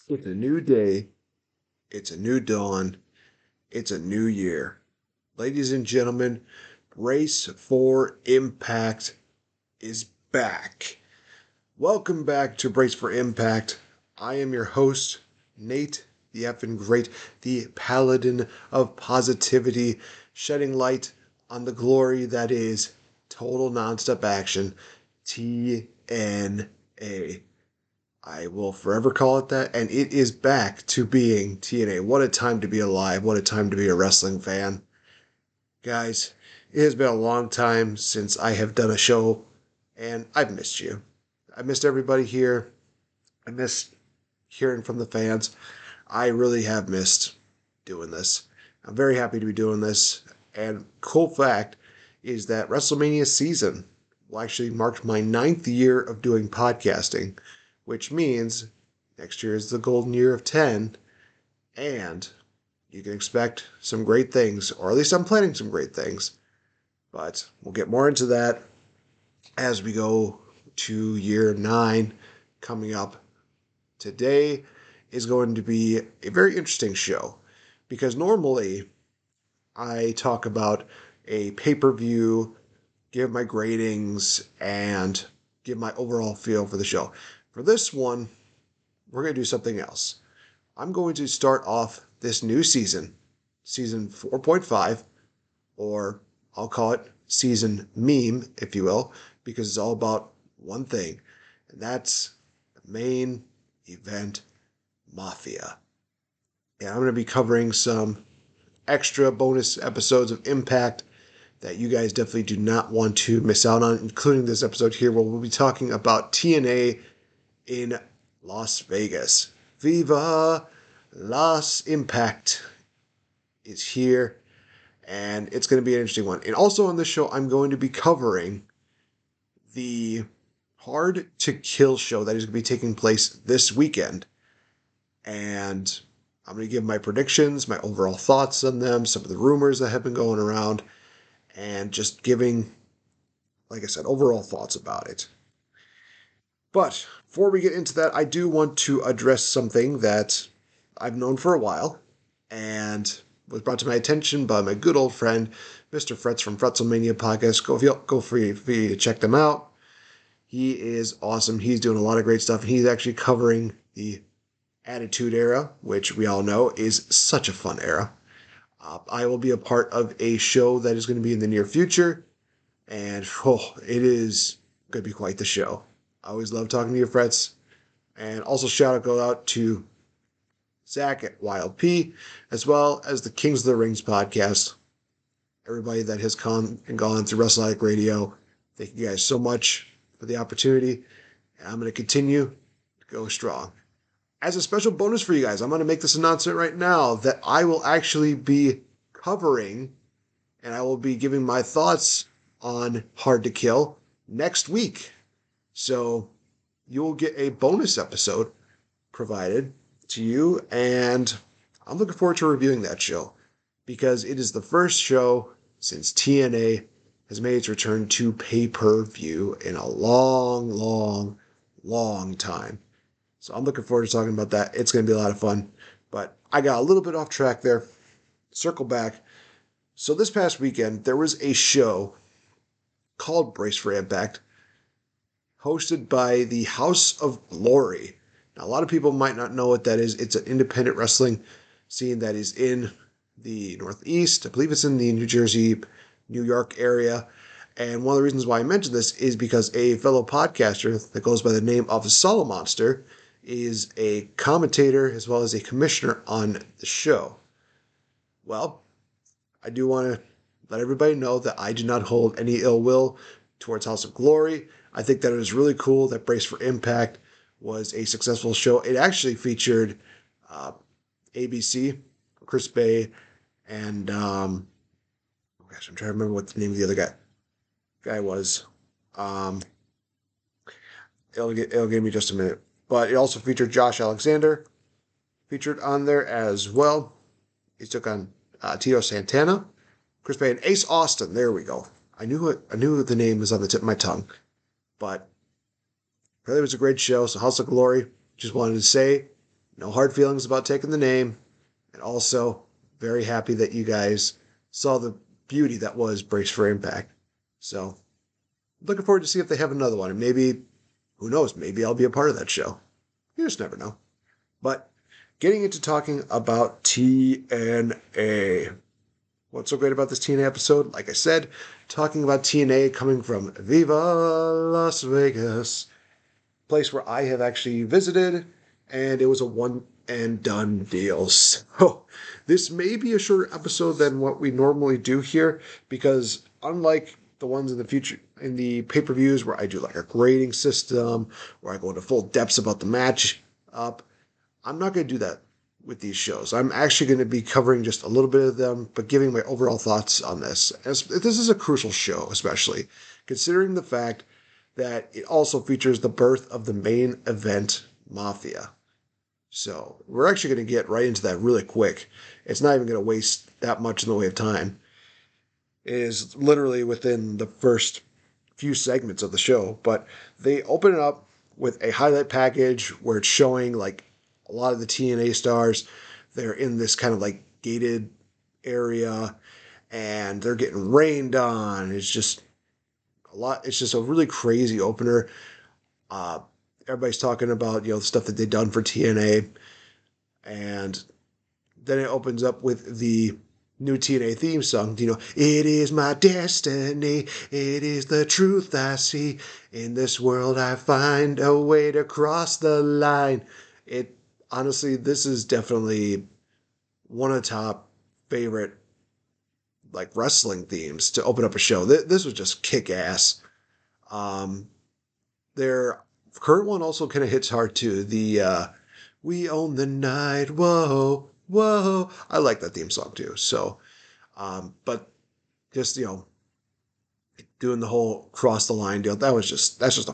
It's a new day. It's a new dawn. It's a new year. Ladies and gentlemen, Brace for Impact is back. Welcome back to Brace for Impact. I am your host, Nate, the effing great, the paladin of positivity, shedding light on the glory that is total nonstop action, TNA. I will forever call it that, and it is back to being TNA. What a time to be alive. What a time to be a wrestling fan. Guys, it has been a long time since I have done a show, and I've missed you. I missed everybody here. I missed hearing from the fans. I really have missed doing this. I'm very happy to be doing this, and cool fact is that WrestleMania season will actually mark my 9th year of doing podcasting, which means next year is the golden year of 10, and you can expect some great things, or at least I'm planning some great things. But we'll get more into that as we go to year 9 coming up. Today is going to be a very interesting show because normally I talk about a pay-per-view, give my gradings, and give my overall feel for the show. For this one, we're going to do something else. I'm going to start off this new season, season 4.5, or I'll call it season meme, if you will, because it's all about one thing, and that's the main event Mafia. And I'm going to be covering some extra bonus episodes of Impact that you guys definitely do not want to miss out on, including this episode here where we'll be talking about TNA in Las Vegas. Viva Las Impact is here, and it's going to be an interesting one. And also on this show, I'm going to be covering the Hard to Kill show that is going to be taking place this weekend. And I'm going to give my predictions, my overall thoughts on them, some of the rumors that have been going around, and just giving, like I said, overall thoughts about it. But before we get into that, I do want to address something that I've known for a while and was brought to my attention by my good old friend, Mr. Fretz from Fretzelmania Podcast. Go for you to check them out. He is awesome. He's doing a lot of great stuff. He's actually covering the Attitude Era, which we all know is such a fun era. I will be a part of a show that is going to be in the near future, and it is going to be quite the show. I always love talking to your friends. And also go out to Zach at Wild P, as well as the Kings of the Rings podcast. Everybody that has come and gone through WrestleAddict Radio, thank you guys so much for the opportunity. And I'm going to continue to go strong. As a special bonus for you guys, I'm going to make this announcement right now that I will actually be covering and I will be giving my thoughts on Hard to Kill next week. So you will get a bonus episode provided to you, and I'm looking forward to reviewing that show because it is the first show since TNA has made its return to pay-per-view in a long, long, long time. So I'm looking forward to talking about that. It's going to be a lot of fun. But I got a little bit off track there. Circle back. So this past weekend, there was a show called Brace for Impact, hosted by the House of Glory. Now, a lot of people might not know what that is. It's an independent wrestling scene that is in the Northeast. I believe it's in the New Jersey, New York area. And one of the reasons why I mentioned this is because a fellow podcaster that goes by the name of Solomonster is a commentator as well as a commissioner on the show. Well, I do want to let everybody know that I do not hold any ill will towards House of Glory. I think that it is really cool that Brace for Impact was a successful show. It actually featured ABC, Chris Bay, and I'm trying to remember what the name of the other guy was. It'll give me just a minute. But it also featured Josh Alexander, featured on there as well. He took on Tito Santana, Chris Bay, and Ace Austin. There we go. I knew the name was on the tip of my tongue. But really, it was a great show. So House of Glory, just wanted to say No hard feelings about taking the name. And also, very happy that you guys saw the beauty that was Brace for Impact. So, looking forward to see if they have another one. And maybe, who knows, maybe I'll be a part of that show. You just never know. But getting into talking about TNA. What's so great about this TNA episode? Like I said, talking about TNA coming from Viva Las Vegas, place where I have actually visited, and it was a one and done deal. So this may be a shorter episode than what we normally do here, because unlike the ones in the future in the pay-per-views where I do like a grading system, where I go into full depths about the match up, I'm not going to do that with these shows. I'm actually going to be covering just a little bit of them, but giving my overall thoughts on this. As this is a crucial show, especially considering the fact that it also features the birth of the main event Mafia. So we're actually going to get right into that really quick. It's not even going to waste that much in the way of time. It is literally within the first few segments of the show, but they open it up with a highlight package where it's showing like a lot of the TNA stars. They're in this kind of like gated area and they're getting rained on. It's just a lot. It's just a really crazy opener. Uh, Everybody's talking about, the stuff that they've done for TNA, and then it opens up with the new TNA theme song. It is my destiny. It is the truth I see. In this world, I find a way to cross the line. It honestly, this is definitely one of the top favorite like wrestling themes to open up a show. This was just kick ass. Um, their current one also kind of hits hard too. The "We Own the Night," whoa, whoa. I like that theme song too. So, but just doing the whole cross the line deal, that's just a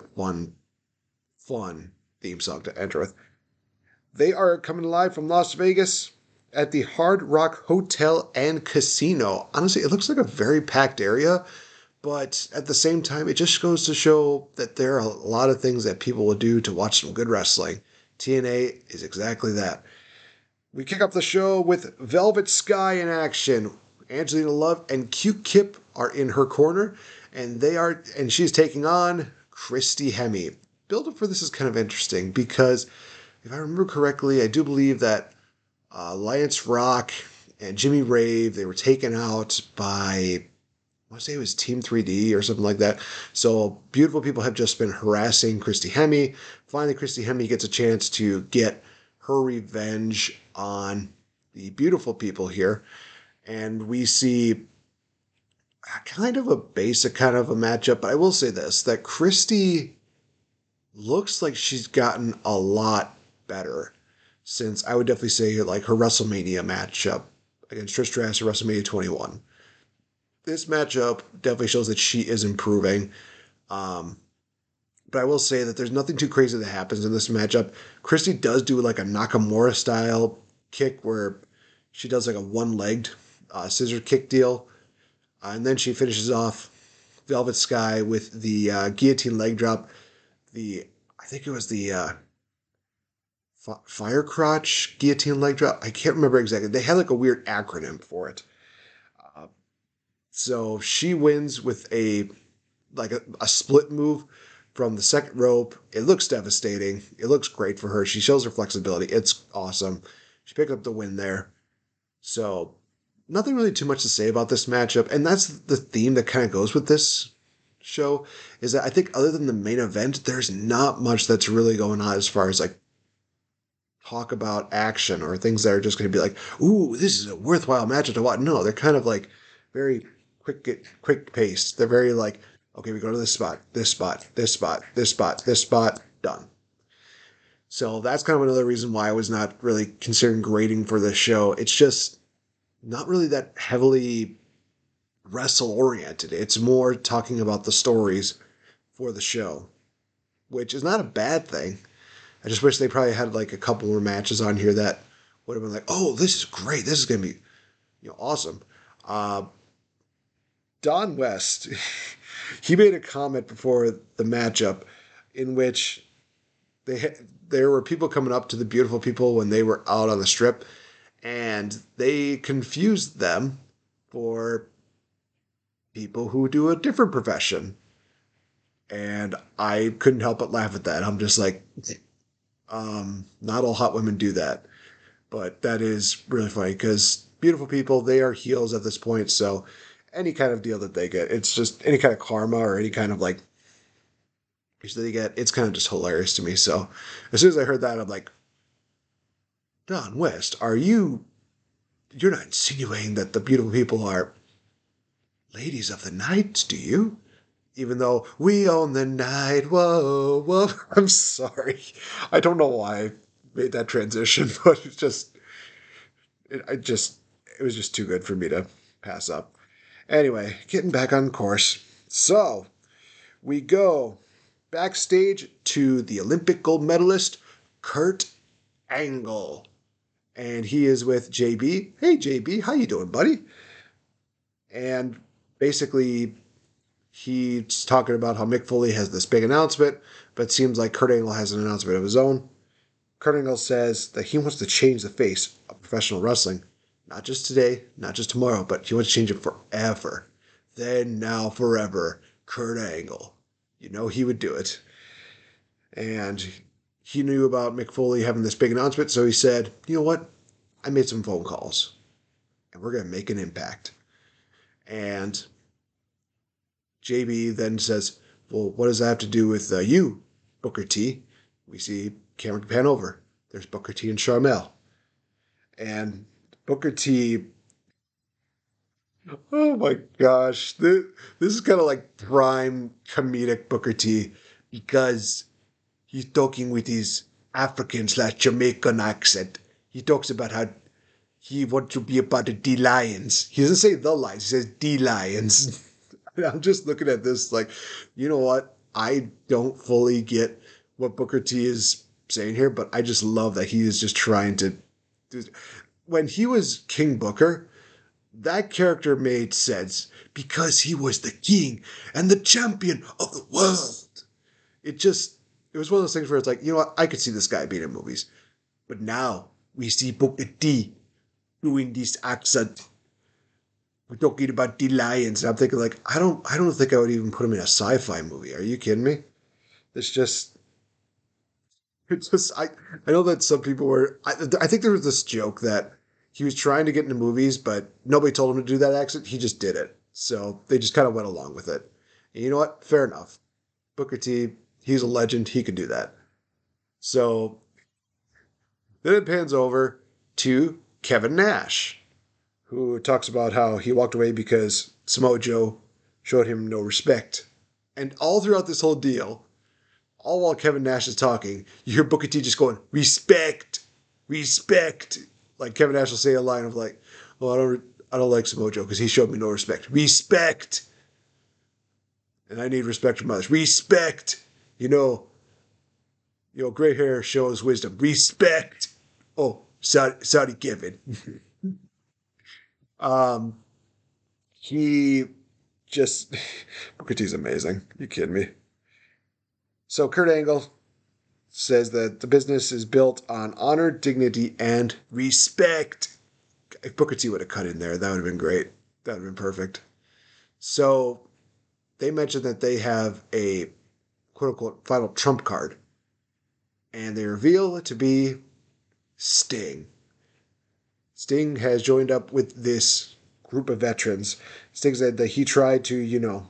fun theme song to enter with. They are coming live from Las Vegas at the Hard Rock Hotel and Casino. Honestly, it looks like a very packed area, but at the same time, it just goes to show that there are a lot of things that people will do to watch some good wrestling. TNA is exactly that. We kick off the show with Velvet Sky in action. Angelina Love and Q-Kip are in her corner, and she's taking on Christy Hemme. Build up for this is kind of interesting because if I remember correctly, I do believe that Lance Rock and Jimmy Rave, they were taken out by, I want to say it was Team 3D or something like that. So beautiful people have just been harassing Christy Hemme. Finally, Christy Hemme gets a chance to get her revenge on the beautiful people here. And we see kind of a basic kind of a matchup, but I will say this, that Christy looks like she's gotten a lot better since I would definitely say like her WrestleMania matchup against Trish Stratus at WrestleMania 21. This matchup definitely shows that she is improving. Um, but I will say that there's nothing too crazy that happens in this matchup. Christy does do like a Nakamura style kick where she does like a one-legged scissor kick deal. And then she finishes off Velvet Sky with the guillotine leg drop. I think it was the fire crotch guillotine leg drop. I can't remember exactly. They had like a weird acronym for it. Uh, so she wins with a split move from the second rope. It looks devastating. It looks great for her. She shows her flexibility. It's awesome. She picked up the win there. So nothing really too much to say about this matchup. And that's the theme that kind of goes with this show is that I think other than the main event, there's not much that's really going on as far as like talk about action or things that are just going to be like, ooh, this is a worthwhile matchup to watch. No, they're kind of like very quick paced. They're very like, okay, we go to this spot, this spot, this spot, this spot, this spot, done. So that's kind of another reason why I was not really considering grading for this show. It's just not really that heavily wrestle oriented. It's more talking about the stories for the show, which is not a bad thing. I just wish they probably had like a couple more matches on here that would have been like, oh, this is great. This is gonna be awesome. Uh, Don West, he made a comment before the matchup in which they there were people coming up to the beautiful people when they were out on the strip, and they confused them for people who do a different profession. And I couldn't help but laugh at that. I'm just like, not all hot women do that. But that is really funny because beautiful people, they are heels at this point. So any kind of deal that they get, it's just any kind of karma or any kind of like that they get, it's kind of just hilarious to me. So as soon as I heard that, I'm like, Don West, you're not insinuating that the beautiful people are ladies of the night, do you? Even though we own the night, whoa, whoa. I'm sorry. I don't know why I made that transition, but it was just too good for me to pass up. Anyway, getting back on course. So we go backstage to the Olympic gold medalist, Kurt Angle. And he is with JB. Hey JB, how you doing, buddy? And basically he's talking about how Mick Foley has this big announcement, but it seems like Kurt Angle has an announcement of his own. Kurt Angle says that he wants to change the face of professional wrestling. Not just today, not just tomorrow, but he wants to change it forever. Then, now, forever. Kurt Angle. You know he would do it. And he knew about Mick Foley having this big announcement, so he said, you know what? I made some phone calls, and we're going to make an impact. And JB then says, well, what does that have to do with you, Booker T? We see camera pan over. There's Booker T and Sharmell. And Booker T, oh my gosh, this is kind of like prime comedic Booker T because he's talking with his African slash Jamaican accent. He talks about how he wants to be about the D Lions. He doesn't say the Lions, he says D Lions. I'm just looking at this like, you know what? I don't fully get what Booker T is saying here, but I just love that he is just trying to. When he was King Booker, that character made sense because he was the king and the champion of the world. It was one of those things where it's like, you know what? I could see this guy being in movies. But now we see Booker T doing this accent. We're talking about the lions. And I'm thinking like, I don't think I would even put him in a sci-fi movie. Are you kidding me? It's just, it's just, I know that some people were, I think there was this joke that he was trying to get into movies, but nobody told him to do that accent. He just did it. So they just kind of went along with it. And you know what? Fair enough. Booker T, he's a legend. He could do that. So then it pans over to Kevin Nash, who talks about how he walked away because Samoa Joe showed him no respect. And all throughout this whole deal, all while Kevin Nash is talking, you hear Booker T just going, respect, respect. Like Kevin Nash will say a line of like, oh, I don't like Samoa Joe because he showed me no respect. Respect. And I need respect from others. Respect. You know, gray hair shows wisdom. Respect. Oh, sorry, Kevin. um, he just Booker T's amazing. You kidding me? So Kurt Angle says that the business is built on honor, dignity, and respect. If Booker T would have cut in there, that would have been great. That would have been perfect. So they mentioned that they have a quote unquote final trump card. And they reveal it to be Sting. Sting has joined up with this group of veterans. Sting said that he tried to,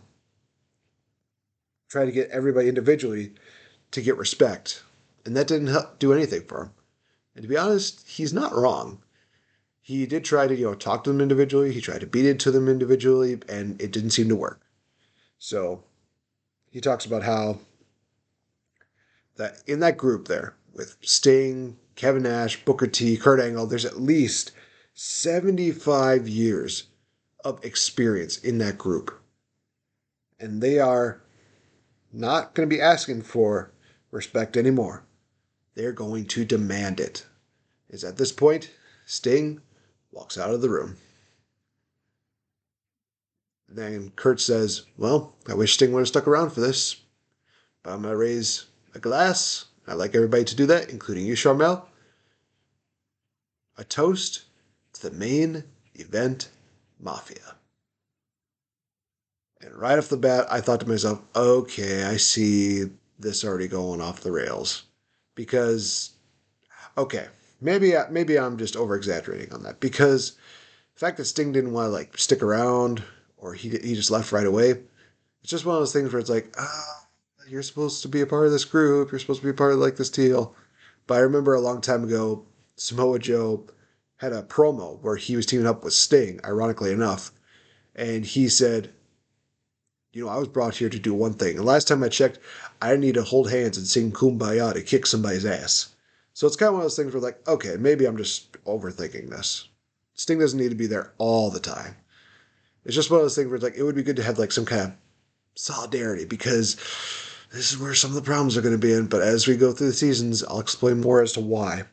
try to get everybody individually to get respect. And that didn't help do anything for him. And to be honest, he's not wrong. He did try to, talk to them individually. He tried to beat it to them individually, and it didn't seem to work. So he talks about how that in that group there with Sting, Kevin Nash, Booker T, Kurt Angle, there's at least 75 years of experience in that group. And they are not going to be asking for respect anymore. They're going to demand it. Is at this point, Sting walks out of the room. Then Kurt says, well, I wish Sting would have stuck around for this. But I'm going to raise a glass I'd like everybody to do that, including you, Charmel. A toast to the main event Mafia. And right off the bat, I thought to myself, okay, I see this already going off the rails. Because, okay, maybe I'm just over exaggerating on that. Because the fact that Sting didn't want to like stick around or he just left right away, it's just one of those things where it's like, you're supposed to be a part of this group, you're supposed to be a part of like this deal. But I remember a long time ago, Samoa Joe had a promo where he was teaming up with Sting, ironically enough, and he said, I was brought here to do one thing. And last time I checked, I didn't need to hold hands and sing Kumbaya to kick somebody's ass. So it's kind of one of those things where, like, okay, maybe I'm just overthinking this. Sting doesn't need to be there all the time. It's just one of those things where it's like, it would be good to have, like, some kind of solidarity because this is where some of the problems are going to be in. But as we go through the seasons, I'll explain more as to why.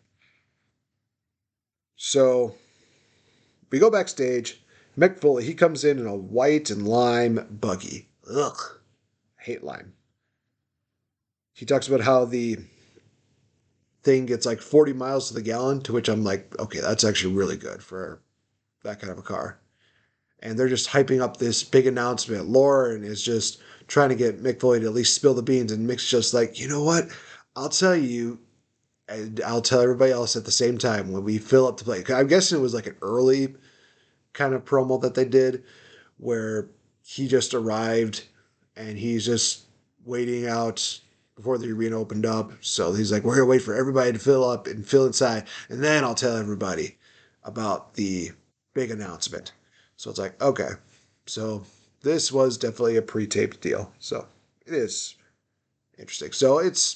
So we go backstage. Mick Foley, he comes in a white and lime buggy. Ugh. I hate lime. He talks about how the thing gets like 40 miles to the gallon, to which I'm like, okay, that's actually really good for that kind of a car. And they're just hyping up this big announcement. Lauren is just trying to get Mick Foley to at least spill the beans, and Mick's just like, you know what? I'll tell you, and I'll tell everybody else at the same time when we fill up the plate. I'm guessing it was like an early kind of promo that they did where he just arrived and he's just waiting out before the arena opened up. So he's like, we're going to wait for everybody to fill up and fill inside, and then I'll tell everybody about the big announcement. So it's like, okay. So this was definitely a pre-taped deal. So it is interesting. So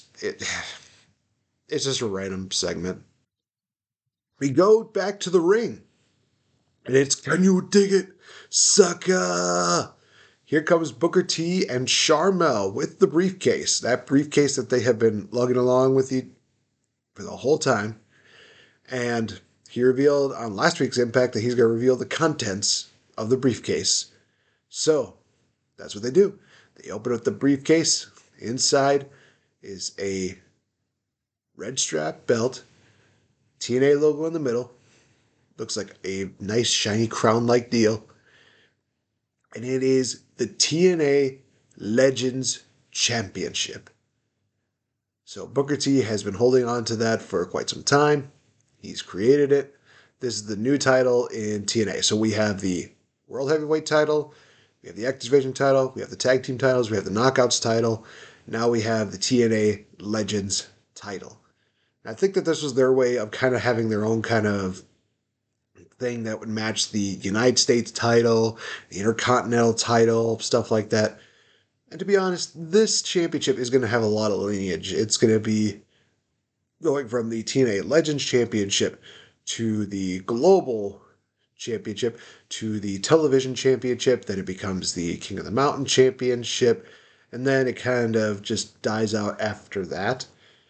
it's just a random segment. We go back to the ring. And it's, can you dig it, sucker? Here comes Booker T and Charmel with the briefcase. That briefcase that they have been lugging along with you for the whole time. And he revealed on last week's Impact that he's going to reveal the contents of the briefcase. So, that's what they do. They open up the briefcase. Inside is a red strap belt, TNA logo in the middle. Looks like a nice shiny crown-like deal. And it is the TNA Legends Championship. So Booker T has been holding on to that for quite some time. He's created it. This is the new title in TNA. So we have the World Heavyweight title, we have the X Division title, we have the Tag Team titles, we have the Knockouts title. Now we have the TNA Legends title. And I think that this was their way of kind of having their own kind of thing that would match the United States title, the Intercontinental title, stuff like that. And to be honest, this championship is going to have a lot of lineage. It's going to be going from the TNA Legends Championship to the Global Championship to the Television Championship. Then it becomes the King of the Mountain Championship. And then it kind of just dies out after that.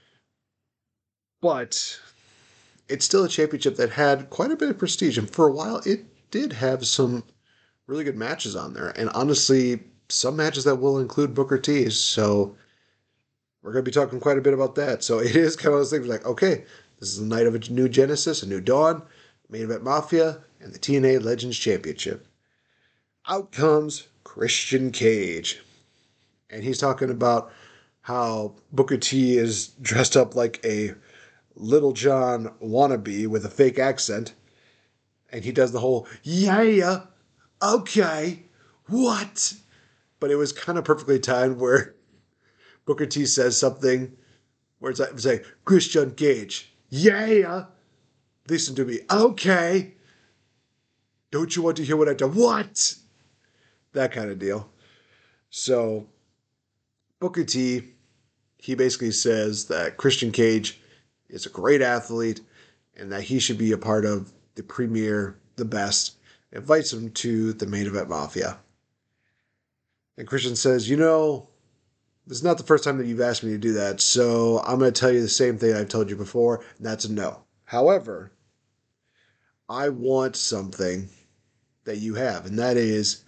But it's still a championship that had quite a bit of prestige. And for a while, it did have some really good matches on there. And honestly, some matches that will include Booker T. So we're going to be talking quite a bit about that. So it is kind of those things like, okay, this is the night of a new Genesis, a new dawn, main event Mafia, and the TNA Legends Championship. Out comes Christian Cage. And he's talking about how Booker T is dressed up like a Little John wannabe with a fake accent. And he does the whole, yeah, okay, what? But it was kind of perfectly timed where Booker T says something where it's like Christian Cage, yeah, listen to me, okay. Don't you want to hear what I do? What? That kind of deal. So Booker T, he basically says that Christian Cage is a great athlete and that he should be a part of the premier, the best, invites him to the main event Mafia. And Christian says, this is not the first time that you've asked me to do that, so I'm going to tell you the same thing I've told you before, and that's a no. However, I want something that you have, and that is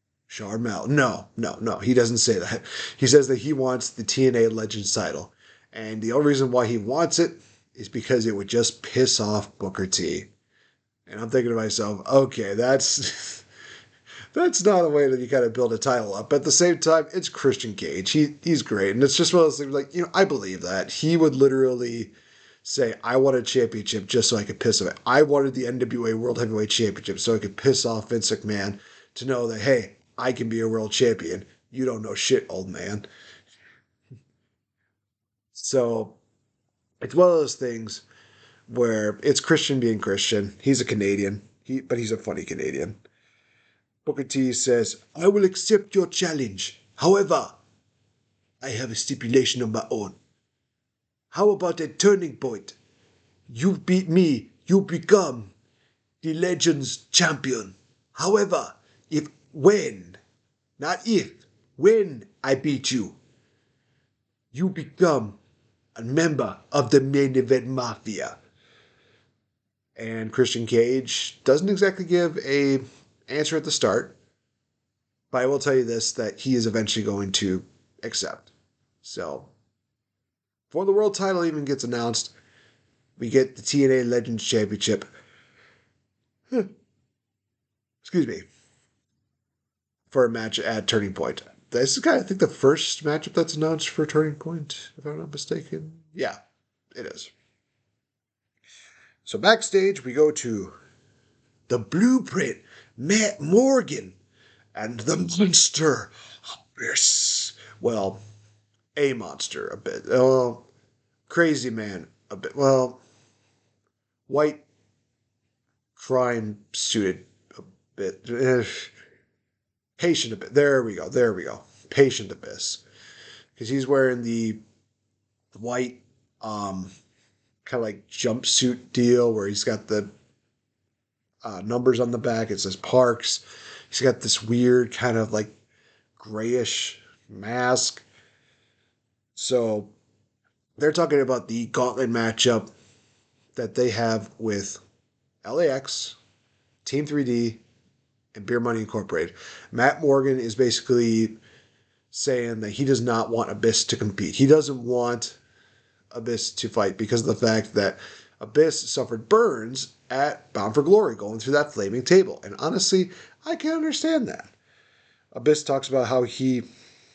Charmel. No, he doesn't say that. He says that he wants the TNA Legends title. And the only reason why he wants it is because it would just piss off Booker T. And I'm thinking to myself, okay, that's that's not a way that you kind of build a title up. But at the same time, it's Christian Cage. He's great, and it's just one of those things like I believe that he would literally say, "I want a championship just so I could piss him. I wanted the NWA World Heavyweight Championship so I could piss off Vince McMahon to know that hey, I can be a world champion. You don't know shit, old man." So it's one of those things where it's Christian being Christian. He's a Canadian, but he's a funny Canadian. Booker T says, "I will accept your challenge. However, I have a stipulation of my own. How about a turning point? You beat me, you become the Legends champion. However, not if, when I beat you, you become a member of the Main Event Mafia." And Christian Cage doesn't exactly give a answer at the start, but I will tell you this, that he is eventually going to accept. So, before the world title even gets announced, we get the TNA Legends Championship. Excuse me. For a match at Turning Point. This is kind of, I think, the first matchup that's announced for Turning Point, if I'm not mistaken. Yeah, it is. So backstage, we go to the Blueprint, Matt Morgan, and the Monster Abyss. Well, a monster a bit. Oh, Crazy Man a bit. Well, white crime suited a bit. Patient Abyss. There we go. There we go. Patient Abyss. Because he's wearing the white, kind of like jumpsuit deal where he's got the numbers on the back. It says Parks. He's got this weird kind of like grayish mask. So they're talking about the gauntlet matchup that they have with LAX, Team 3D, and Beer Money Incorporated. Matt Morgan is basically saying that he does not want Abyss to compete. He doesn't want Abyss to fight because of the fact that Abyss suffered burns at Bound for Glory going through that flaming table. And honestly, I can understand that. Abyss talks about how he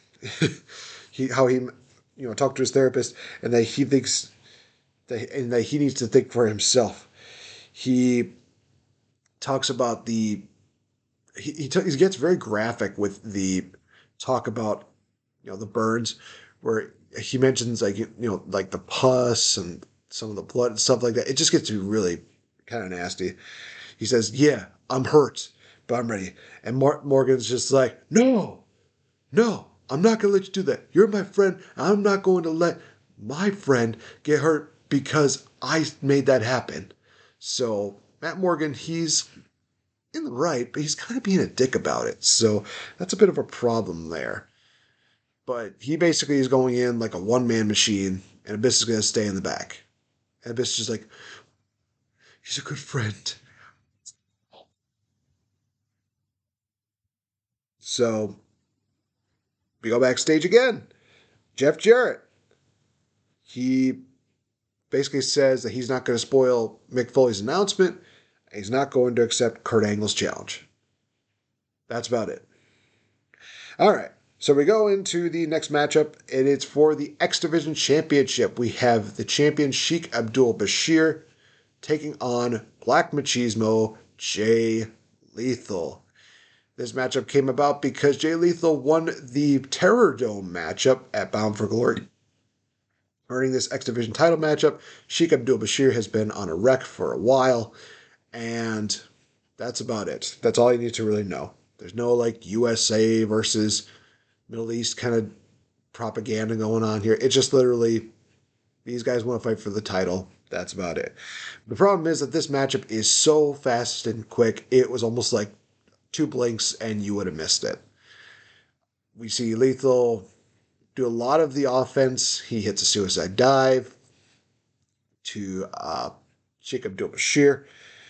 talked to his therapist and that he thinks that he needs to think for himself. He talks about he gets very graphic with the talk about the burns, where he mentions like the pus and some of the blood and stuff like that. It just gets to be really kind of nasty. He says, "Yeah, I'm hurt, but I'm ready." And Morgan's just like, "No, no, I'm not gonna let you do that. You're my friend. I'm not going to let my friend get hurt because I made that happen." So Matt Morgan, he's in the right, but he's kind of being a dick about it. So that's a bit of a problem there. But he basically is going in like a one-man machine, and Abyss is going to stay in the back. And Abyss is just like, he's a good friend. So we go backstage again. Jeff Jarrett. He basically says that he's not going to spoil Mick Foley's announcement. He's not going to accept Kurt Angle's challenge. That's about it. All right. So we go into the next matchup, and it's for the X Division Championship. We have the champion Sheik Abdul Bashir taking on Black Machismo Jay Lethal. This matchup came about because Jay Lethal won the Terror Dome matchup at Bound for Glory. Earning this X Division title matchup, Sheik Abdul Bashir has been on a wreck for a while, and that's about it. That's all you need to really know. There's no like USA versus Middle East kind of propaganda going on here. It's just literally these guys want to fight for the title. That's about it. The problem is that this matchup is so fast and quick, it was almost like two blinks and you would have missed it. We see Lethal do a lot of the offense. He hits a suicide dive to Sheik Abdul Bashir.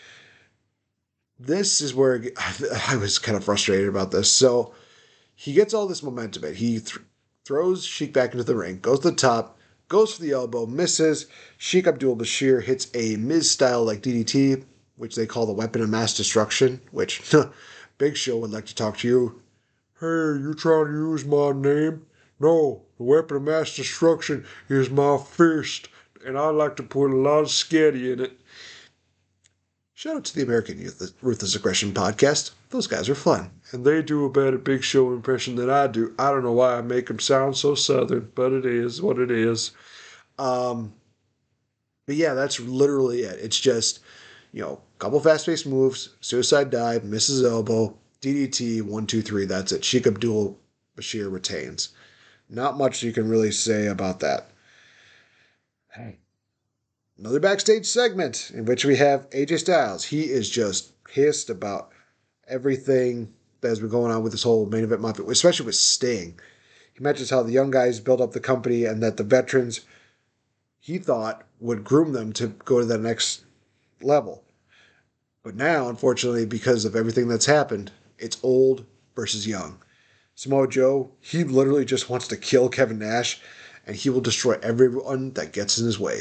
This is where I was kind of frustrated about this. So he gets all this momentum. He throws Sheik back into the ring, goes to the top, goes for the elbow, misses. Sheik Abdul Bashir hits a Miz-style like DDT, which they call the weapon of mass destruction, which Big Show would like to talk to you. Hey, you trying to use my name? No, the weapon of mass destruction is my fist, and I like to put a lot of sketty in it. Shout out to the American Youth Ruthless Aggression podcast. Those guys are fun. And they do a better Big Show impression than I do. I don't know why I make them sound so southern, but it is what it is. But yeah, that's literally it. It's just, a couple fast-paced moves, suicide dive, misses elbow, DDT, 1, 2, 3, that's it. Sheik Abdul Bashir retains. Not much you can really say about that. Hey. Another backstage segment in which we have AJ Styles. He is just pissed about everything that has been going on with this whole main event month, especially with Sting. He mentions how the young guys built up the company and that the veterans, he thought, would groom them to go to the next level. But now, unfortunately, because of everything that's happened, it's old versus young. Samoa Joe, he literally just wants to kill Kevin Nash, and he will destroy everyone that gets in his way.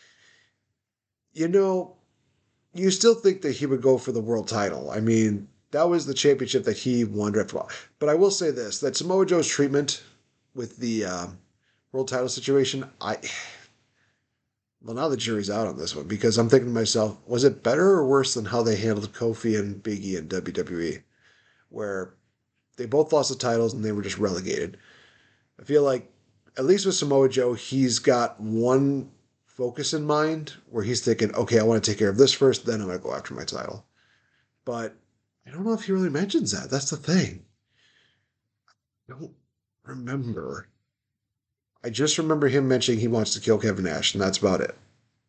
You still think that he would go for the world title. I mean, that was the championship that he won after all. But I will say this, that Samoa Joe's treatment with the world title situation, well, now the jury's out on this one, because I'm thinking to myself, was it better or worse than how they handled Kofi and Big E in WWE, where they both lost the titles and they were just relegated? I feel like, at least with Samoa Joe, he's got one focus in mind where he's thinking, okay, I want to take care of this first, then I'm going to go after my title. But I don't know if he really mentions that. That's the thing. I don't remember. I just remember him mentioning he wants to kill Kevin Nash, and that's about it.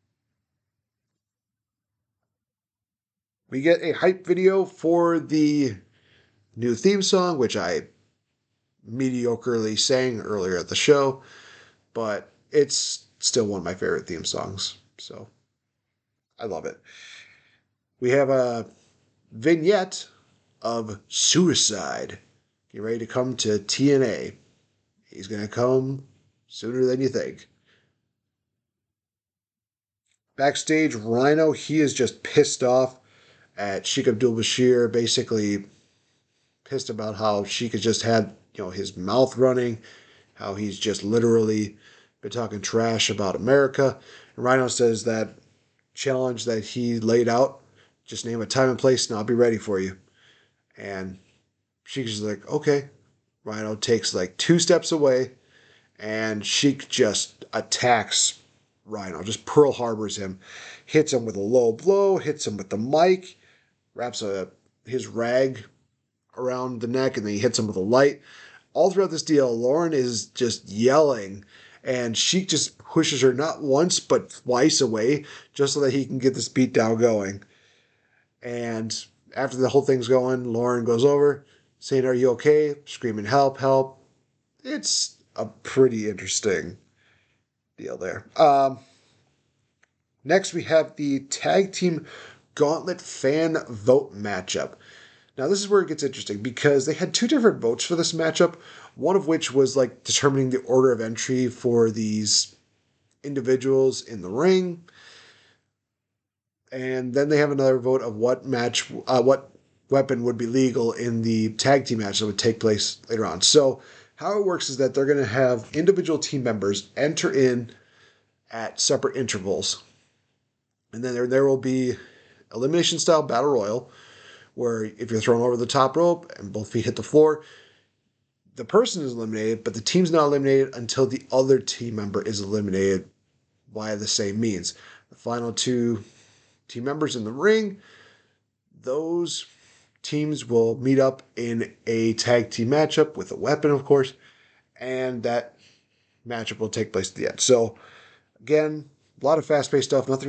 We get a hype video for the new theme song, which I mediocrely sang earlier at the show, but it's still one of my favorite theme songs. So I love it. We have a vignette of Suicide. Get ready to come to TNA. He's going to come sooner than you think. Backstage, Rhino, he is just pissed off at Sheik Abdul Bashir, basically pissed about how Sheik has just had, his mouth running, how he's just literally been talking trash about America. And Rhino says that challenge that he laid out, just name a time and place and I'll be ready for you. And Sheik's just like, okay. Rhino takes like 2 steps away and Sheik just attacks Rhino, just Pearl Harbors him, hits him with a low blow, hits him with the mic, wraps his rag around the neck, and then he hits him with a light. All throughout this deal, Lauren is just yelling, and Sheik just pushes her not once but twice away just so that he can get this beatdown going. And after the whole thing's going, Lauren goes over, saying, "Are you okay?" Screaming, "Help, help." It's a pretty interesting deal there. Next, we have the Tag Team Gauntlet Fan Vote matchup. Now, this is where it gets interesting because they had 2 different votes for this matchup, one of which was like determining the order of entry for these individuals in the ring. And then they have another vote of what weapon would be legal in the tag team match that would take place later on. So, how it works is that they're going to have individual team members enter in at separate intervals. And then there will be elimination style battle royal, where if you're thrown over the top rope and both feet hit the floor, the person is eliminated, but the team's not eliminated until the other team member is eliminated via the same means. The final 2 team members in the ring, those teams will meet up in a tag team matchup with a weapon, of course, and that matchup will take place at the end. So, again, a lot of fast-paced stuff, nothing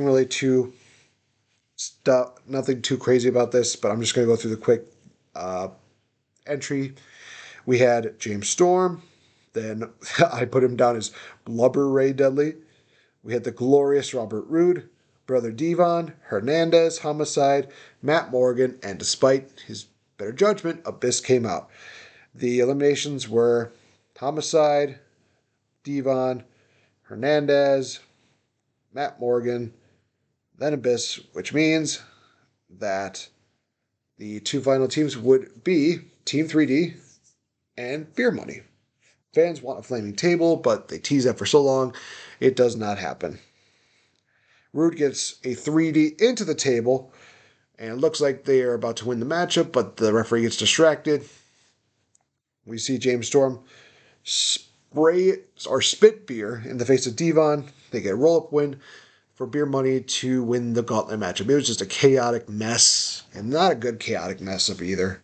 too crazy about this, but I'm just going to go through the quick entry. We had James Storm, then I put him down as Blubber Ray Dudley. We had the glorious Robert Roode, Brother Devon, Hernandez, Homicide, Matt Morgan, and despite his better judgment, Abyss came out. The eliminations were Homicide, Devon, Hernandez, Matt Morgan, then Abyss, which means that the two final teams would be Team 3D and Beer Money. Fans want a flaming table, but they tease that for so long, it does not happen. Rude gets a 3D into the table, and it looks like they are about to win the matchup, but the referee gets distracted. We see James Storm spray or spit beer in the face of Devon. They get a roll-up win for Beer Money to win the gauntlet matchup. It was just a chaotic mess, and not a good chaotic mess of either.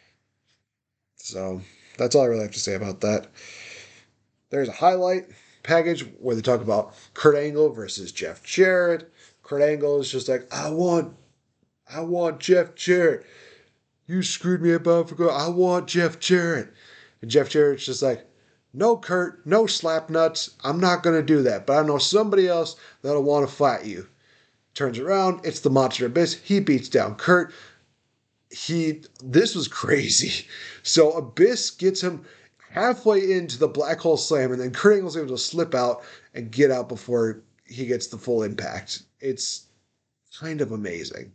So that's all I really have to say about that. There's a highlight package where they talk about Kurt Angle versus Jeff Jarrett. Kurt Angle is just like, I want Jeff Jarrett. You screwed me about for I want Jeff Jarrett. And Jeff Jarrett's just like, no, Kurt, no slap nuts. I'm not going to do that. But I know somebody else that'll want to fight you. Turns around, it's the Monster Abyss. He beats down Kurt. This was crazy. So Abyss gets him halfway into the Black Hole Slam, and then Kurt Angle's able to slip out and get out before he gets the full impact. It's kind of amazing.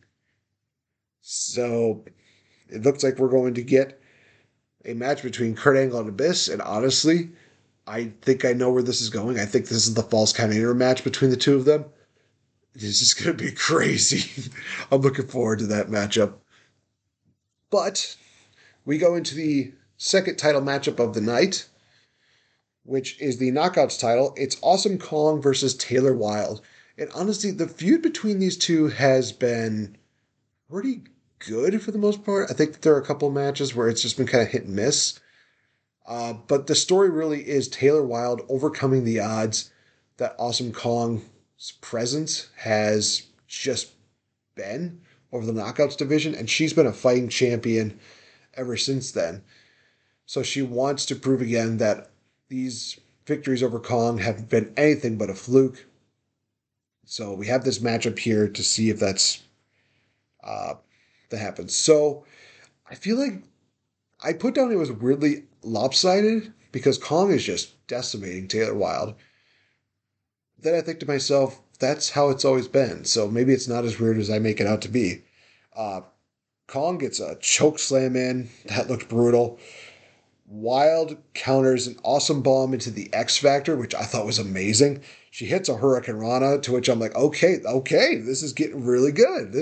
So it looks like we're going to get a match between Kurt Angle and Abyss, and honestly, I think I know where this is going. I think this is the Falls Count Anywhere match between the two of them. This is going to be crazy. I'm looking forward to that matchup. But we go into the second title matchup of the night, which is the Knockouts title. It's Awesome Kong versus Taylor Wilde. And honestly, the feud between these two has been pretty good for the most part. I think that there are a couple matches where it's just been kind of hit and miss. But the story really is Taylor Wilde overcoming the odds that Awesome Kong's presence has just been over the Knockouts division. And she's been a fighting champion ever since then. So she wants to prove again that these victories over Kong have been anything but a fluke. So we have this matchup here to see if that happens. So I feel like I put down it was weirdly lopsided because Kong is just decimating Taylor Wilde. Then I think to myself, that's how it's always been. So maybe it's not as weird as I make it out to be. Kong gets a choke slam in. That looked brutal. Wilde counters an awesome bomb into the X Factor, which I thought was amazing. She hits a Hurricane Rana, to which I'm like, okay, this is getting really good.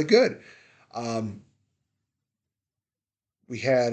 We had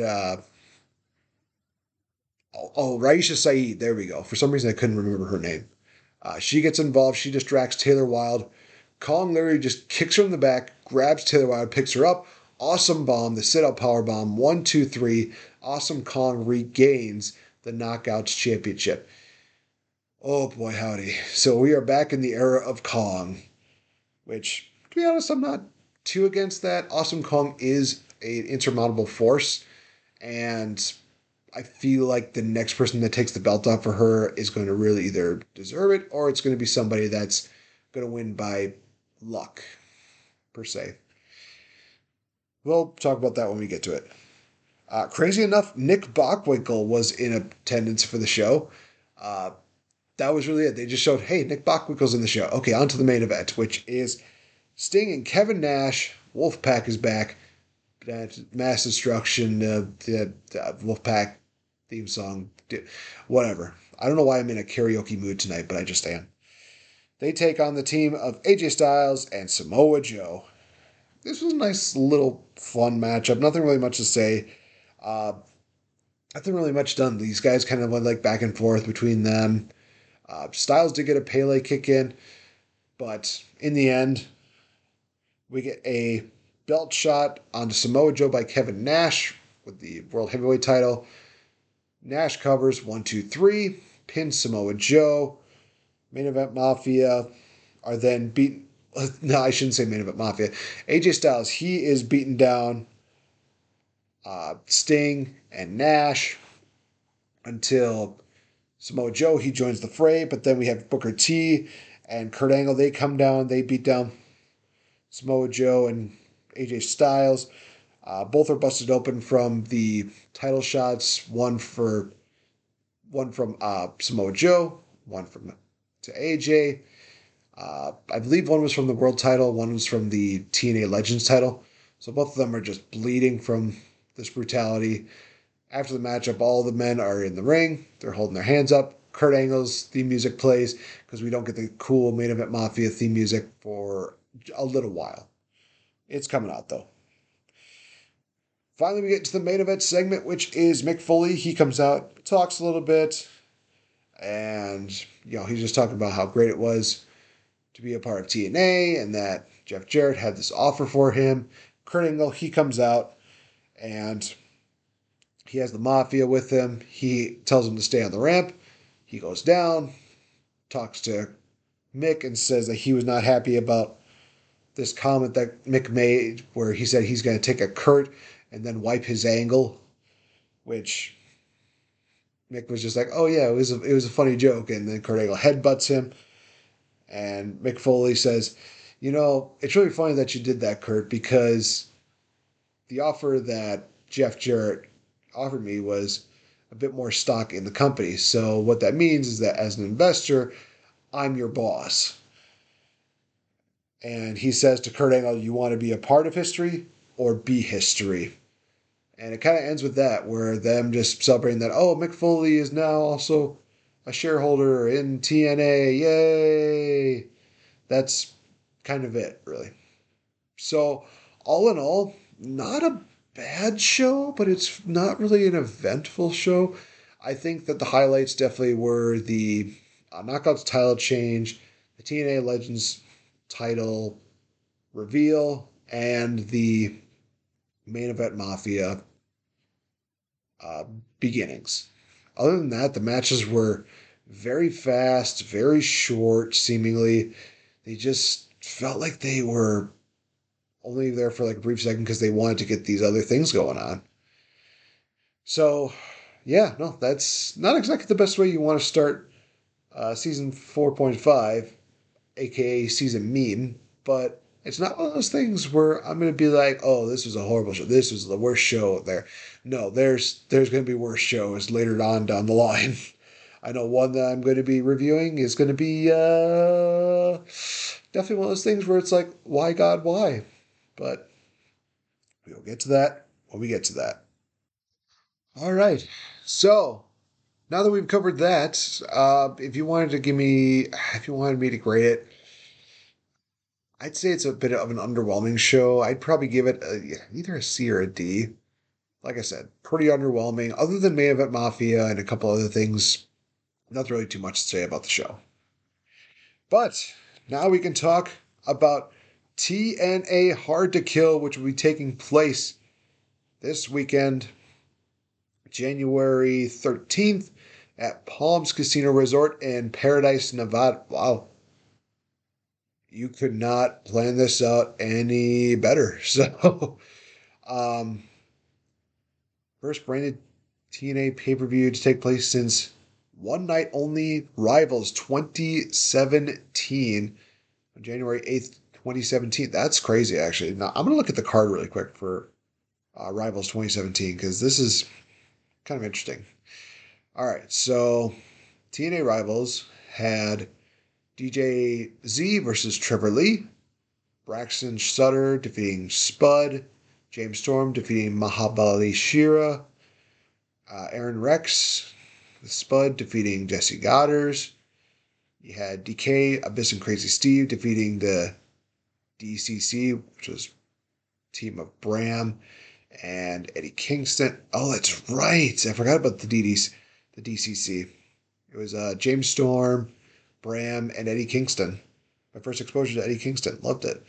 Raisha Saeed. There we go. For some reason, I couldn't remember her name. She gets involved. She distracts Taylor Wilde. Kong literally just kicks her in the back, grabs Taylor Wilde, picks her up. Awesome bomb, the sit-up power bomb. 1, 2, 3. Awesome Kong regains the Knockouts Championship. Oh boy, howdy. So we are back in the era of Kong, which, to be honest, I'm not too against that. Awesome Kong is an insurmountable force, and I feel like the next person that takes the belt off for her is going to really either deserve it or it's going to be somebody that's going to win by luck, per se. We'll talk about that when we get to it. Crazy enough, Nick Bockwinkel was in attendance for the show. That was really it. They just showed, hey, Nick Bockwinkel's in the show. Okay, on to the main event, which is Sting and Kevin Nash. Wolfpack is back. Mass Destruction, the Wolfpack theme song, whatever. I don't know why I'm in a karaoke mood tonight, but I just am. They take on the team of AJ Styles and Samoa Joe. This was a nice little fun matchup. Nothing really much to say. Nothing really much done. These guys kind of went like back and forth between them. Styles did get a Pele kick in, but in the end, we get a belt shot onto Samoa Joe by Kevin Nash with the World Heavyweight title. Nash covers 1, 2, 3, pins Samoa Joe. Main Event Mafia are then beaten. No, I shouldn't say Main Event Mafia. AJ Styles, he is beaten down Sting and Nash until Samoa Joe, he joins the fray. But then we have Booker T and Kurt Angle. They come down. They beat down Samoa Joe and AJ Styles. Both are busted open from the title shots. One from Samoa Joe, one from to AJ. I believe one was from the world title, one was from the TNA Legends title. So both of them are just bleeding from this brutality. After the matchup, all the men are in the ring. They're holding their hands up. Kurt Angle's theme music plays because we don't get the cool Main Event Mafia theme music for a little while. It's coming out though. Finally, we get to the main event segment, which is Mick Foley. He comes out, talks a little bit, and he's just talking about how great it was to be a part of TNA and that Jeff Jarrett had this offer for him. Kurt Angle, he comes out and he has the Mafia with him. He tells him to stay on the ramp. He goes down, talks to Mick, and says that he was not happy about this comment that Mick made where he said he's going to take a Kurt and then wipe his angle, which Mick was just like, oh yeah, it was a funny joke. And then Kurt Angle headbutts him. And Mick Foley says, it's really funny that you did that, Kurt, because the offer that Jeff Jarrett offered me was a bit more stock in the company. So what that means is that as an investor, I'm your boss. And he says to Kurt Angle, you want to be a part of history or be history? And it kind of ends with that, where them just celebrating that, oh, Mick Foley is now also a shareholder in TNA. Yay! That's kind of it, really. So, all in all, not a bad show, but it's not really an eventful show. I think that the highlights definitely were the Knockouts title change, the TNA Legends title reveal, and the Main Event Mafia beginnings. Other than that, the matches were very fast, very short, seemingly. They just felt like they were only there for like a brief second because they wanted to get these other things going on. So, yeah, no, that's not exactly the best way you want to start season 4.5, aka season meme, but it's not one of those things where I'm going to be like, oh, this was a horrible show. This was the worst show there. No, there's going to be worse shows later on down the line. I know one that I'm going to be reviewing is going to be definitely one of those things where it's like, why, God, why? But we'll get to that when we get to that. All right. So now that we've covered that, if you wanted me to grade it, I'd say it's a bit of an underwhelming show. I'd probably give it either a C or a D. Like I said, pretty underwhelming. Other than Main Event Mafia and a couple other things, not really too much to say about the show. But now we can talk about TNA Hard to Kill, which will be taking place this weekend, January 13th, at Palms Casino Resort in Paradise, Nevada. Wow. You could not plan this out any better. So, first branded TNA pay-per-view to take place since One Night Only Rivals 2017 on January 8th, 2017. That's crazy, actually. Now, I'm going to look at the card really quick for Rivals 2017 because this is kind of interesting. All right, so TNA Rivals had DJ Z versus Trevor Lee, Braxton Sutter defeating Spud, James Storm defeating Mahabali Shera, Aaron Rex, Spud defeating Jesse Goddard. You had DK, Abyss and Crazy Steve defeating the DCC, which was team of Bram and Eddie Kingston. Oh, that's right. I forgot about the DCC. It was James Storm, Bram, and Eddie Kingston. My first exposure to Eddie Kingston. Loved it.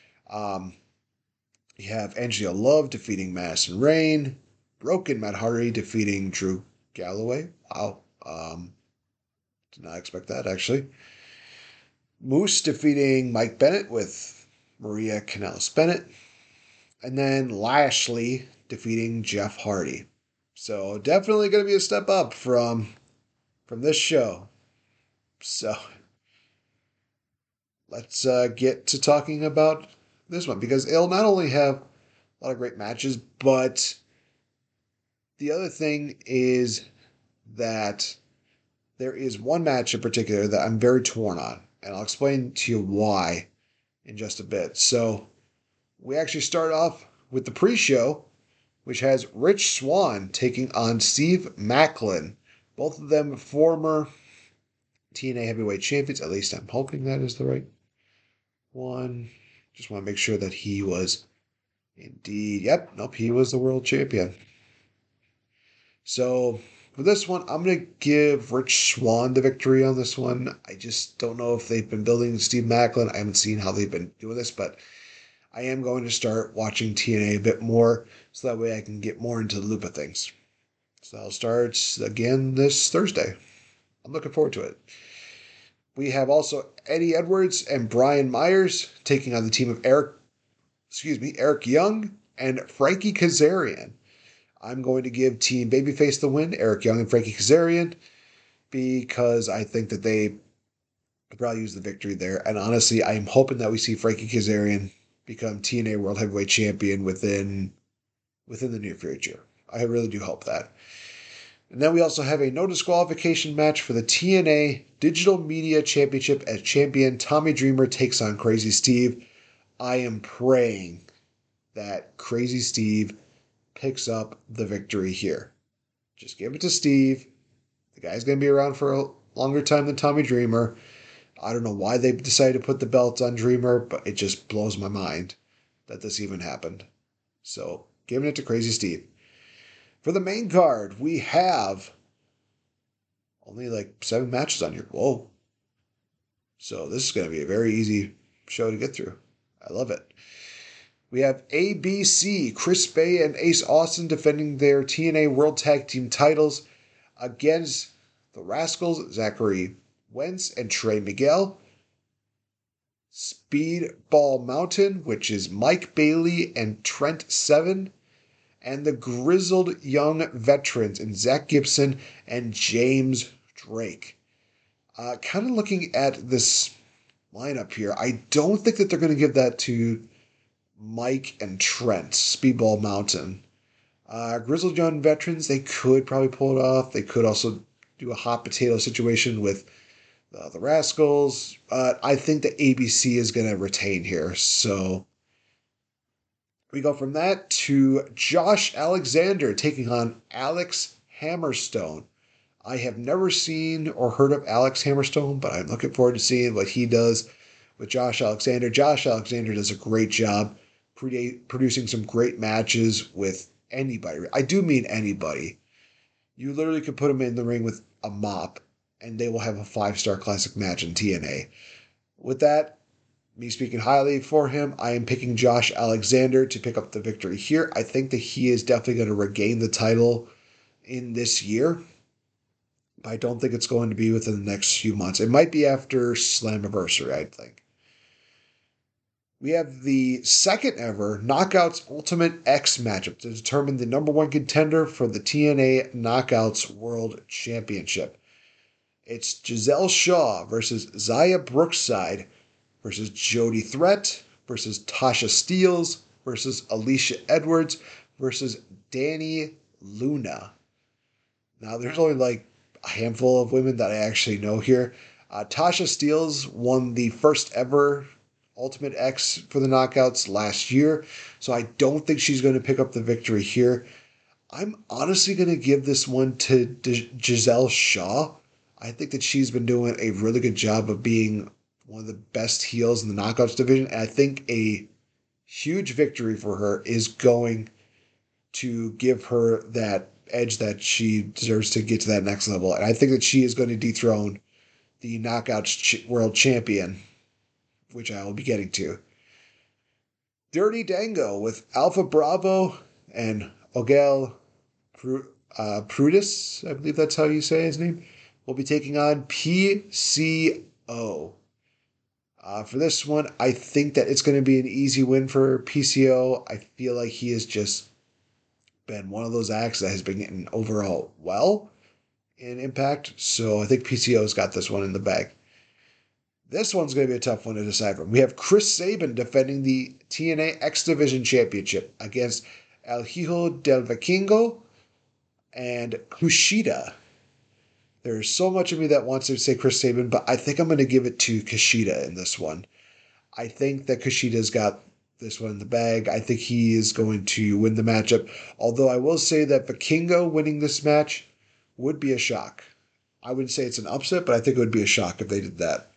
You have Angela Love defeating Madison Rayne. Broken Matt Hardy defeating Drew Galloway. Wow. Did not expect that, actually. Moose defeating Mike Bennett with Maria Kanellis Bennett. And then Lashley defeating Jeff Hardy. So definitely going to be a step up from this show. So let's get to talking about this one, because it'll not only have a lot of great matches, but the other thing is that there is one match in particular that I'm very torn on, and I'll explain to you why in just a bit. So we actually start off with the pre-show, which has Rich Swann taking on Steve Maclin. Both of them former TNA heavyweight champions. At least I'm hoping that is the right one. Just want to make sure that he was indeed. Yep, nope, he was the world champion. So for this one, I'm going to give Rich Swann the victory on this one. I just don't know if they've been building Steve Maclin. I haven't seen how they've been doing this, but I am going to start watching TNA a bit more so that way I can get more into the loop of things. So that'll start again this Thursday. I'm looking forward to it. We have also Eddie Edwards and Brian Myers taking on the team of Eric Young and Frankie Kazarian. I'm going to give Team Babyface the win, Eric Young and Frankie Kazarian, because I think that they could probably use the victory there. And honestly, I'm hoping that we see Frankie Kazarian become TNA World Heavyweight Champion within the near future. I really do hope that. And then we also have a no disqualification match for the TNA Digital Media Championship as champion Tommy Dreamer takes on Crazy Steve. I am praying that Crazy Steve picks up the victory here. Just give it to Steve. The guy's going to be around for a longer time than Tommy Dreamer. I don't know why they decided to put the belt on Dreamer, but it just blows my mind that this even happened. So, giving it to Crazy Steve. For the main card, we have only like 7 matches on here. Whoa. So, this is going to be a very easy show to get through. I love it. We have ABC, Chris Bay and Ace Austin defending their TNA World Tag Team titles against the Rascals, Zachary Wentz and Trey Miguel. Speedball Mountain, which is Mike Bailey and Trent Seven. And the Grizzled Young Veterans in Zach Gibson and James Drake. Kind of looking at this lineup here, I don't think that they're going to give that to Mike and Trent, Speedball Mountain. Grizzled Young Veterans, they could probably pull it off. They could also do a hot potato situation with the Rascals. I think the ABC is going to retain here. So we go from that to Josh Alexander taking on Alex Hammerstone. I have never seen or heard of Alex Hammerstone, but I'm looking forward to seeing what he does with Josh Alexander. Josh Alexander does a great job producing some great matches with anybody. I do mean anybody. You literally could put him in the ring with a mop, and they will have a 5-star classic match in TNA. With that, me speaking highly for him, I am picking Josh Alexander to pick up the victory here. I think that he is definitely going to regain the title in this year, but I don't think it's going to be within the next few months. It might be after Slammiversary, I think. We have the second ever Knockouts Ultimate X matchup to determine the number 1 contender for the TNA Knockouts World Championship. It's Giselle Shaw versus Zaya Brookside versus Jody Threat versus Tasha Steeles versus Alicia Edwards versus Danny Luna. Now, there's only like a handful of women that I actually know here. Tasha Steeles won the first ever Ultimate X for the Knockouts last year, so I don't think she's going to pick up the victory here. I'm honestly going to give this one to Giselle Shaw. I think that she's been doing a really good job of being one of the best heels in the Knockouts division, and I think a huge victory for her is going to give her that edge that she deserves to get to that next level, and I think that she is going to dethrone the Knockouts World Champion, which I will be getting to. Dirty Dango with Alpha Bravo and Ogel Prudis, I believe that's how you say his name, will be taking on PCO. For this one, I think that it's going to be an easy win for PCO. I feel like he has just been one of those acts that has been getting overall well in Impact, so I think PCO's got this one in the bag. This one's going to be a tough one to decipher. We have Chris Sabin defending the TNA X Division Championship against El Hijo del Vikingo and Kushida. There's so much of me that wants to say Chris Sabin, but I think I'm going to give it to Kushida in this one. I think that Kushida's got this one in the bag. I think he is going to win the matchup. Although I will say that Vikingo winning this match would be a shock. I wouldn't say it's an upset, but I think it would be a shock if they did that.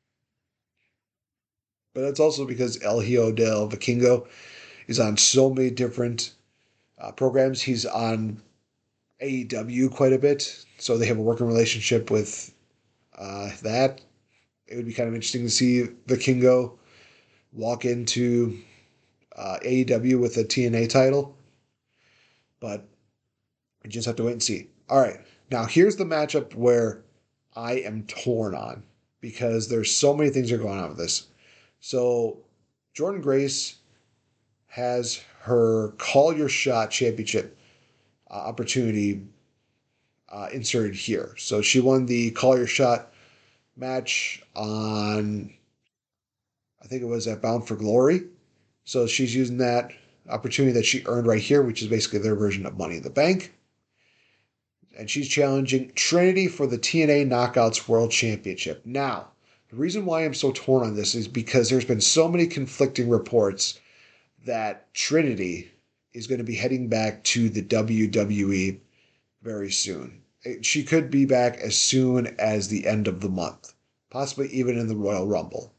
But that's also because El Hijo del Vikingo is on so many different programs. He's on AEW quite a bit, so they have a working relationship with that. It would be kind of interesting to see Vikingo walk into AEW with a TNA title, but we just have to wait and see. All right, now here's the matchup where I am torn on because there's so many things that are going on with this. So Jordynne Grace has her Call Your Shot championship opportunity inserted here. So she won the Call Your Shot match on, I think it was at Bound for Glory. So she's using that opportunity that she earned right here, which is basically their version of Money in the Bank. And she's challenging Trinity for the TNA Knockouts World Championship. Now, the reason why I'm so torn on this is because there's been so many conflicting reports that Trinity is going to be heading back to the WWE very soon. She could be back as soon as the end of the month, possibly even in the Royal Rumble.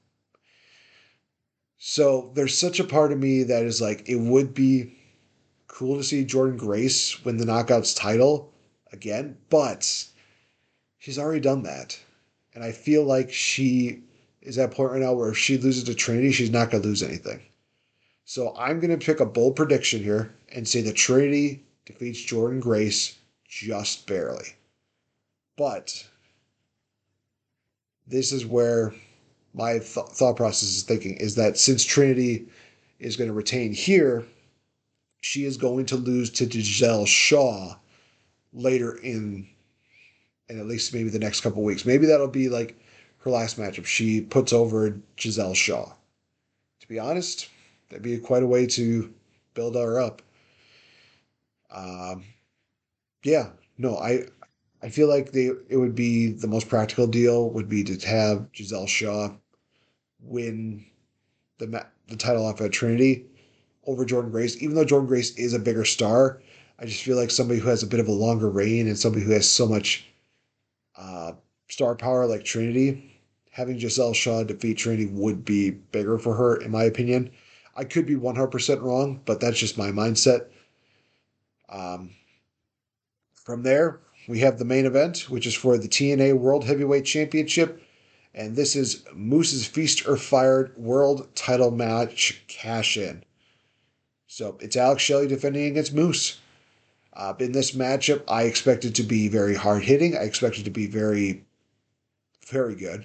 So there's such a part of me that is like, it would be cool to see Jordynne Grace win the Knockouts title again, but she's already done that. And I feel like she is at a point right now where if she loses to Trinity, she's not going to lose anything. So I'm going to pick a bold prediction here and say that Trinity defeats Jordynne Grace just barely. But this is where my thought process is thinking is that since Trinity is going to retain here, she is going to lose to Giselle Shaw later in at least maybe the next couple weeks. Maybe that'll be like her last matchup. She puts over Giselle Shaw. To be honest, that'd be quite a way to build her up. Um, yeah, no, I feel like it would be the most practical deal would be to have Giselle Shaw win the title off of Trinity over Jordynne Grace. Even though Jordynne Grace is a bigger star, I just feel like somebody who has a bit of a longer reign and somebody who has so much uh, star power like Trinity, having Giselle Shaw defeat Trinity would be bigger for her, in my opinion. I could be 100% wrong, but that's just my mindset. Um, from there, we have the main event, which is for the TNA World Heavyweight Championship. And this is Moose's Feast or Fired World Title Match cash in. So it's Alex Shelley defending against Moose. In this matchup, I expect it to be very hard hitting. I expect it to be very, very good.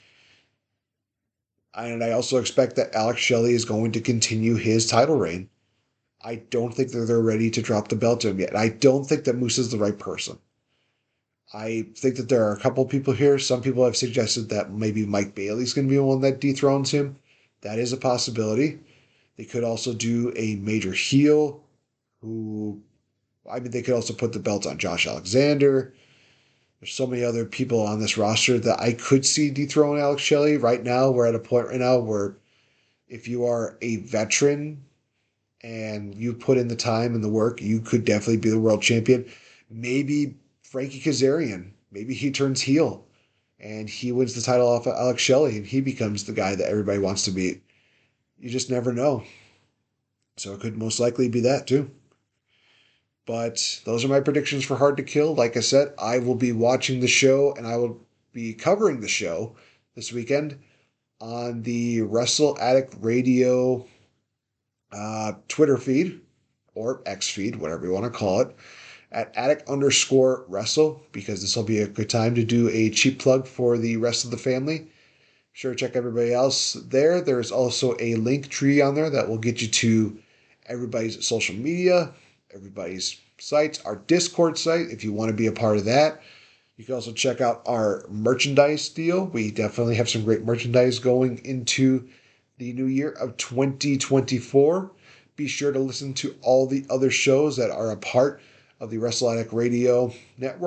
And I also expect that Alex Shelley is going to continue his title reign. I don't think that they're ready to drop the belt to him yet. I don't think that Moose is the right person. I think that there are a couple people here. Some people have suggested that maybe Mike Bailey's going to be the one that dethrones him. That is a possibility. They could also do a major heel who, I mean, they could also put the belt on Josh Alexander. There's so many other people on this roster that I could see dethrone Alex Shelley. Right now, we're at a point right now where if you are a veteran and you put in the time and the work, you could definitely be the world champion. Maybe Frankie Kazarian, maybe he turns heel and he wins the title off of Alex Shelley and he becomes the guy that everybody wants to beat. You just never know. So it could most likely be that too. But those are my predictions for Hard to Kill. Like I said, I will be watching the show and I will be covering the show this weekend on the Wrestle Addict Radio Twitter feed or X feed, whatever you want to call it, at addict_wrestle, because this will be a good time to do a cheap plug for the rest of the family. Sure, check everybody else there. There's also a link tree on there that will get you to everybody's social media, everybody's sites, our Discord site, if you want to be a part of that. You can also check out our merchandise deal. We definitely have some great merchandise going into the new year of 2024. Be sure to listen to all the other shows that are a part of the Wrestle Addict Radio Network.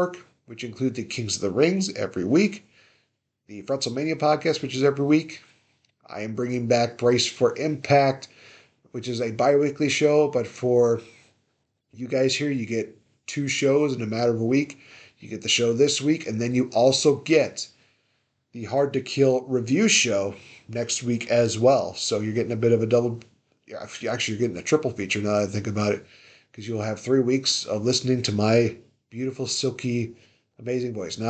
which include the Kings of the Rings every week, the WrestleMania podcast, which is every week. I am bringing back Brace for Impact, which is a bi-weekly show, but for you guys here, you get 2 shows in a matter of a week. You get the show this week, and then you also get the Hard to Kill review show next week as well. So you're getting a bit of a double, actually, you're getting a triple feature now that I think about it, because you'll have 3 weeks of listening to my beautiful, silky, amazing voice.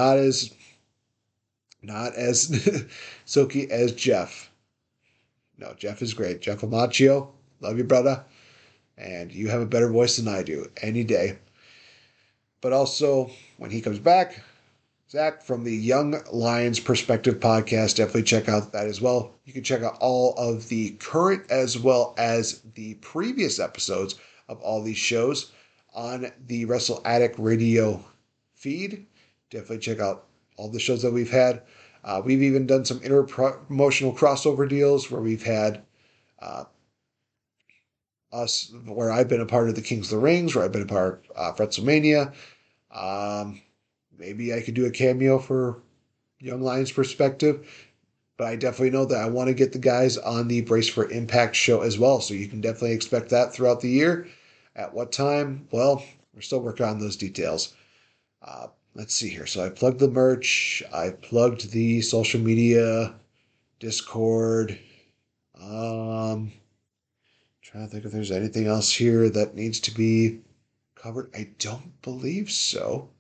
Not as silky as Jeff. No, Jeff is great. Jeff Amacchio, love you, brother. And you have a better voice than I do any day. But also, when he comes back, Zach from the Young Lions Perspective podcast, definitely check out that as well. You can check out all of the current as well as the previous episodes of all these shows on the Wrestle Addict Radio feed. Definitely check out all the shows that we've had. We've even done some inter-promotional crossover deals where we've had where I've been a part of the Kings of the Rings, where I've been a part of WrestleMania. Maybe I could do a cameo for Young Lions Perspective, but I definitely know that I want to get the guys on the Brace for Impact show as well. So you can definitely expect that throughout the year. At what time? Well, we're still working on those details. Let's see here. So I plugged the merch. I plugged the social media, Discord. Trying to think if there's anything else here that needs to be covered. I don't believe so.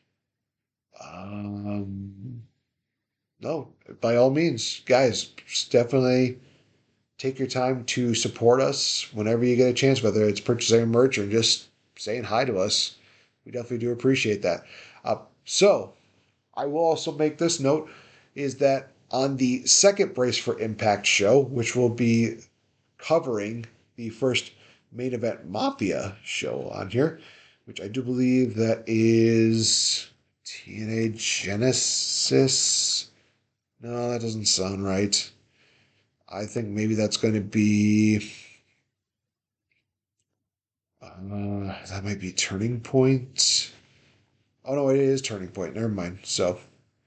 No, by all means, guys, definitely take your time to support us whenever you get a chance, whether it's purchasing merch or just saying hi to us. We definitely do appreciate that. So, I will also make this note is that on the second Brace for Impact show, which will be covering the first Main Event Mafia show on here, which I do believe that is TNA Genesis. No, that doesn't sound right. I think maybe that's going to be. That might be Turning Point. Oh no, it is Turning Point. Never mind. So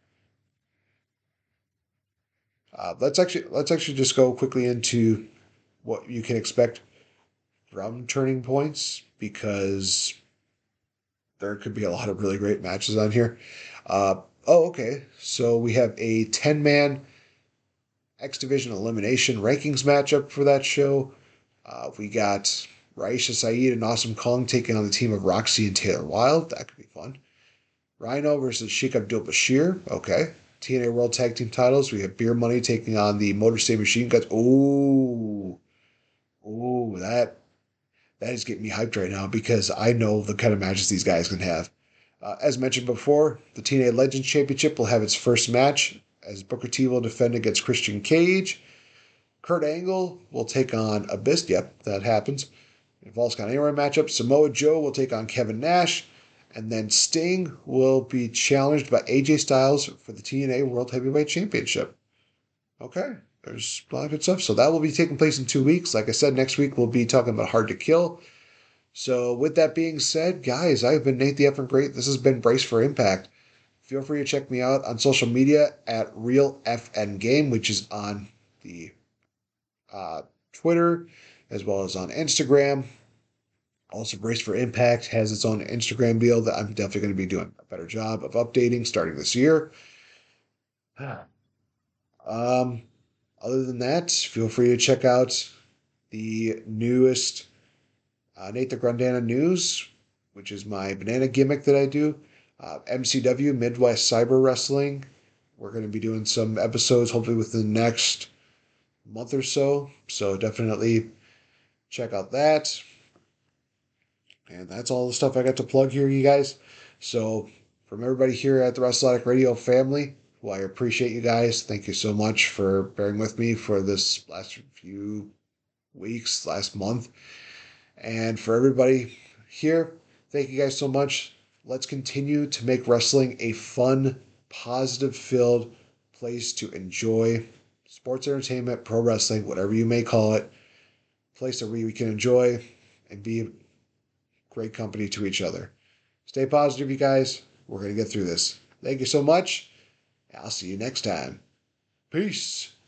let's actually just go quickly into what you can expect from Turning Points, because there could be a lot of really great matches on here. Okay. So we have a 10-man X Division Elimination Rankings matchup for that show. We got Raisha Saeed and Awesome Kong taking on the team of Roxy and Taylor Wilde. That could be fun. Rhino versus Sheik Abdul Bashir. Okay. TNA World Tag Team titles. We have Beer Money taking on the Motor City Machine Guns. Ooh. That is getting me hyped right now, because I know the kind of matches these guys can have. As mentioned before, the TNA Legends Championship will have its first match as Booker T will defend against Christian Cage. Kurt Angle will take on Abyss. Yep, that happens. Volkswagen Anywhere matchup. Samoa Joe will take on Kevin Nash. And then Sting will be challenged by AJ Styles for the TNA World Heavyweight Championship. Okay, there's a lot of good stuff. So that will be taking place in 2 weeks. Like I said, next week we'll be talking about Hard to Kill. So with that being said, guys, I've been Nate the Effing Great. This has been Brace for Impact. Feel free to check me out on social media at RealFNGame, which is on the Twitter as well as on Instagram. Also, Brace for Impact has its own Instagram deal that I'm definitely going to be doing a better job of updating starting this year. Other than that, feel free to check out the newest Nate the Grandana News, which is my banana gimmick that I do. MCW, Midwest Cyber Wrestling. We're going to be doing some episodes hopefully within the next month or so. So definitely check out that. And that's all the stuff I got to plug here, you guys. So from everybody here at the WrestleAddict Radio family, well, I appreciate you guys. Thank you so much for bearing with me for this last few weeks, last month. And for everybody here, thank you guys so much. Let's continue to make wrestling a fun, positive-filled place to enjoy sports entertainment, pro wrestling, whatever you may call it. Place that we can enjoy and be great company to each other. Stay positive, you guys. We're going to get through this. Thank you so much. I'll see you next time. Peace.